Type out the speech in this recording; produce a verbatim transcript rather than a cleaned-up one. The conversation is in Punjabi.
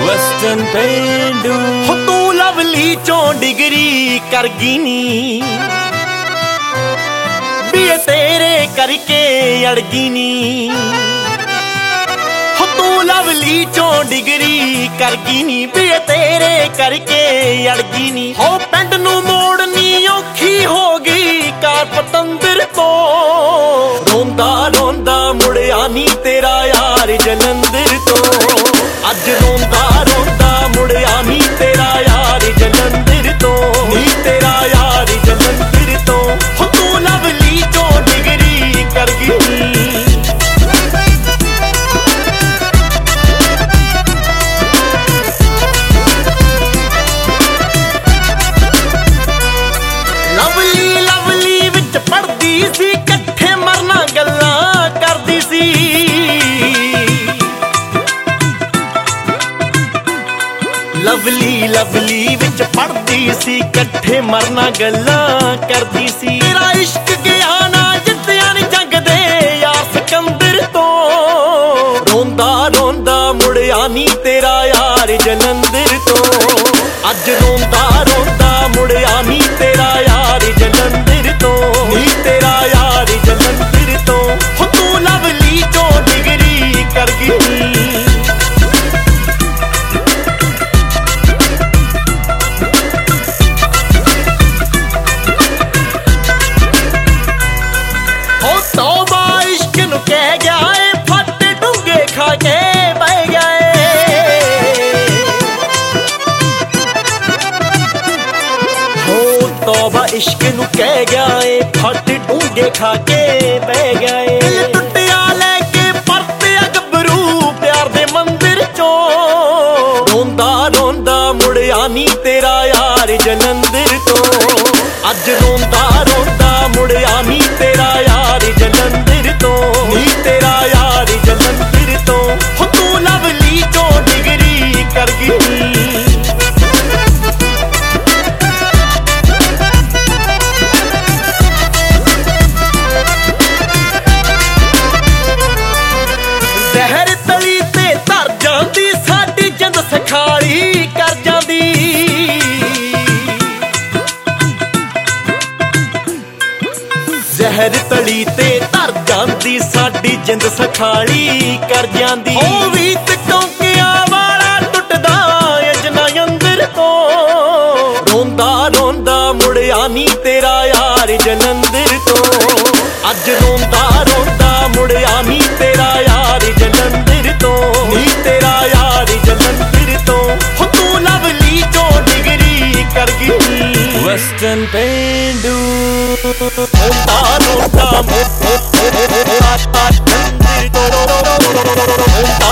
ਵੈਸਟਰਨ ਪੇਂਡੂ ਹੋ ਤੂੰ ਲਵਲੀ ਚੋਂ ਡਿਗਰੀ ਕਰ ਗਈ ਨੀ ਵੀ ਤੇਰੇ ਕਰਕੇ ਅੜ ਗਈ ਨੀ ਹੋ ਤੂੰ ਲਵਲੀ ਚੋਂ ਡਿਗਰੀ ਕਰ ਗਈ ਨੀ ਵੀ ਤੇਰੇ ਕਰਕੇ ਅੜ ਗਈ ਨੀ ਹੋ ਪਿੰਡ ਨੂੰ ਮੋੜਨੀ ਔਖੀ ਹੋ ਗਈ ਕਾਰ ਪਤੰਦਰ ਤੋਂ ਰੋਂਦਾ ਰੋਂਦਾ ਮੁੜਿਆ ਨੀ ਤੇਰਾ ਯਾਰ ਜਲੰਧਰ ਤੋਂ ਅੱਜ ਰੋਂਦਾ ਰੋਂਦਾ ਮੁੜਿਆ ਨੀ ਤੇਰਾ ਯਾਰ ਜਲੰਧਰ ਤੋਂ ਨੀ ਤੇਰਾ ਯਾਰ ਜਲੰਧਰ ਤੋਂ ਹੋ ਤੂੰ ਲਵਲੀ ਚੋਂ ਡਿਗਰੀ ਕਰ ਗਈ ਲਵਲੀ ਲਵਲੀ ਵਿੱਚ ਪੜਦੀ ਸੀ ਇਕੱਠੇ ਮਰਨਾ ਗੱਲਾਂ ਕਰਦੀ ਸੀ ਲਵਲੀ ਲਵਲੀ ਵਿੱਚ ਪੜਦੀ ਸੀ ਇਕੱਠੇ ਮਰਨਾ ਗੱਲਾਂ ਕਰਦੀ ਸੀ ਤੇਰਾ ਇਸ਼ਕ ਗਿਆ ਨਾ ਜਿੱਤਿਆ ਨੀ ਜੰਗ ਦੇ ਯਾਰ ਸਿਕੰਦਰ ਤੋਂ ਰੋਂਦਾ ਰੋਂਦਾ ਮੁੜਿਆ ਨੀ ਤੇਰਾ ਯਾਰ ਜਲੰਧਰ ਤੋਂ ਅੱਜ ਰੋਂਦਾ ਰੋਂਦਾ ਮੁੜਿਆ ਨੀ ਤੇਰਾ ਯਾਰ ਜਲੰਧਰ ਤੋਂ ਨੀ ਤੇਰਾ ਯਾਰ ਜਲੰਧਰ ਤੋਂ ਹੋ ਤੂੰ ਲਵਲੀ ਚੋਂ ਡਿਗਰੀ ਕਰ ਗਈ ਤੋਬਾ ਇਸ਼ਕ ਨੂੰ ਕਹਿ ਗਿਆ ਏ ਫੱਟ ਡੂੰਘੇ ਖਾ ਕੇ ਬਹਿ ਗਏ ਦਿਲ ਟੁੱਟਿਆ ਲੈ ਕੇ ਪਰਤਿਆ ਗੱਭਰੂ ਪਿਆਰ ਦੇ ਮੰਦਿਰ ਚੋਂ ਰੋਂਦਾ ਰੋਂਦਾ ਮੁੜਿਆ ਨੀ ਤੇਰਾ ਯਾਰ ਜਲੰਧਰ ਤੋਂ ਅੱਜ ਰੋਂਦਾ ਰੋਂਦਾ ਮੁੜਿਆ ਨੀ ਤੇਰਾ ਯਾਰ ਜਲੰਧਰ ਤੋਂ ਨੀ ਤੇਰਾ ਯਾਰ ਜਲੰਧਰ ਤੋਂ ਹੋ ਤੂੰ ਲਵਲੀ ਚੋਂ ਡਿਗਰੀ ਕਰ ਗਈ ਜ਼ਹਿਰ ਤਲੀ ਤੇ ਧਰ ਜਾਂਦੀ ਸਾਡੀ ਜਿੰਦ ਸਖਾਲੀ ਕਰ ਜਾਂਦੀ ਜ਼ਹਿਰ ਤਲੀ ਤੇ ਧਰ ਜਾਂਦੀ ਸਾਡੀ ਜਿੰਦ ਸਖਾਲੀ ਕਰ ਜਾਂਦੀ ਉਹ ਵੀ ਟੌਂਕਿਆਂ ਵਾਲਾ ਟੁੱਟਦਾ ਅਜਨਾ ਅੰਦਰ ਤੋਂ ਰੋਂਦਾ ਰੋਂਦਾ ਮੁੜਿਆ ਨੀ ਤੇਰਾ ਯਾਰ ਜਲੰਧਰ ਤੋਂ ਅੱਜ ਰੋਂਦਾ ਰੋਂਦਾ ਮੁੜਿਆ ਨੀ ਤੇਰਾ ਯਾਰ ਜਲੰਧਰ ਤੋਂ ਨੀ ਤੇਰਾ ਯਾਰ ਜਲੰਧਰ ਤੋਂ ਹੋ ਤੂੰ ਲਵਲੀ ਚੋਂ ਡਿਗਰੀ ਕਰ ਗਈ ਵੈਸਟਰਨ ਪੇਂਡੂ ਰੋਂਦਾ ਰੋਂਦਾ